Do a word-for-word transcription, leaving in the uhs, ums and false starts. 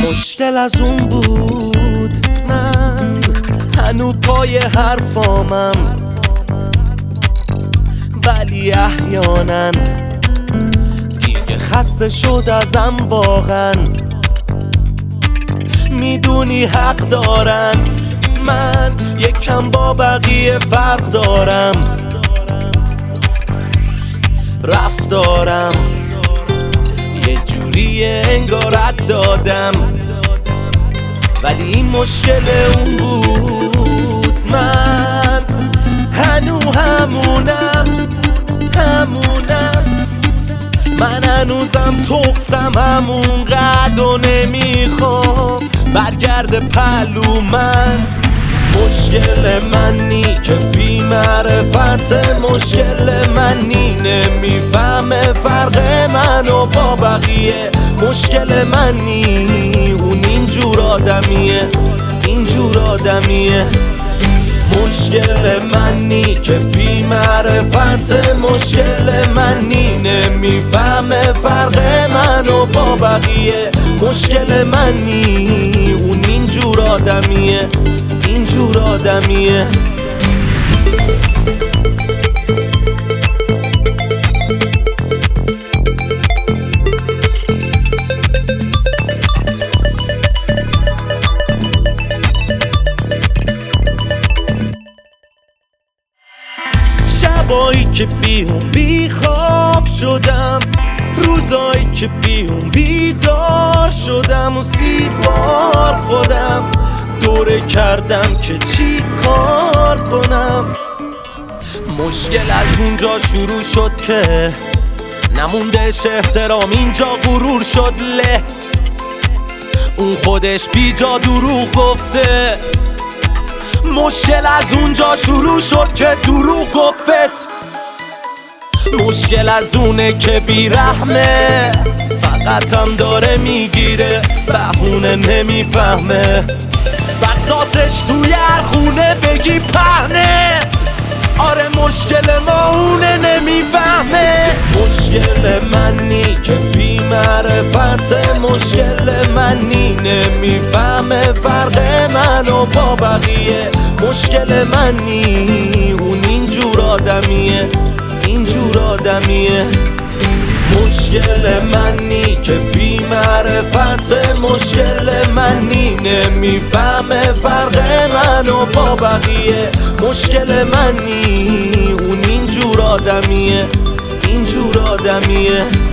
مشکل از اون بود من هنو پای حرفامم، ولی احیانا دیگه خسته شد ازم واقعا. میدونی حق دارن، من یکم با بقیه فرق دارم، رفتارم یه جوریه انگار رد دادم، ولی این مشکل اون بود. من هنو همونم همونم من هنوزم تقصم همون قد و نمیخوام برگرد پلو من. مشکل منی که بی معرفت، مشکل منی نمیفهمه فرق منو با بقیه، مشکل منی اون اینجور آدمیه اینجور آدمیه. مشکل منی که بی معرفت، مشکل منی نمیفهمه فرق منو با بقیه، مشکل منی اون اینجور آدمیه اینجور آدمیه. شبایی که بیهون بیخواب شدم، روزایی که بیهون بیدار شدم و سی بار خودم دوره کردم که چی کار کنم. مشکل از اونجا شروع شد که نموندش احترام، اینجا غرور شد له. اون خودش بی جا دروغ گفته. مشکل از اونجا شروع شد که دروغ گفت. مشکل از اونه که بیرحمه، فقط هم داره میگیره بهونه نمیفهمه. بساطش توی هر خونه بگی پهنه، آره مشکل ما اونه نمیفهمه. مشکل منی که بی معرفت، مشکل منی نمیفهمه فرق منو با بقیه، مشکل منی اون اینجور آدمیه اینجور آدمیه. مشکل منی که بی معرفت، مشکل منی نمیفهمه فرق منو با بقیه، مشکل منی اون اینجور آدمیه اینجور آدمیه.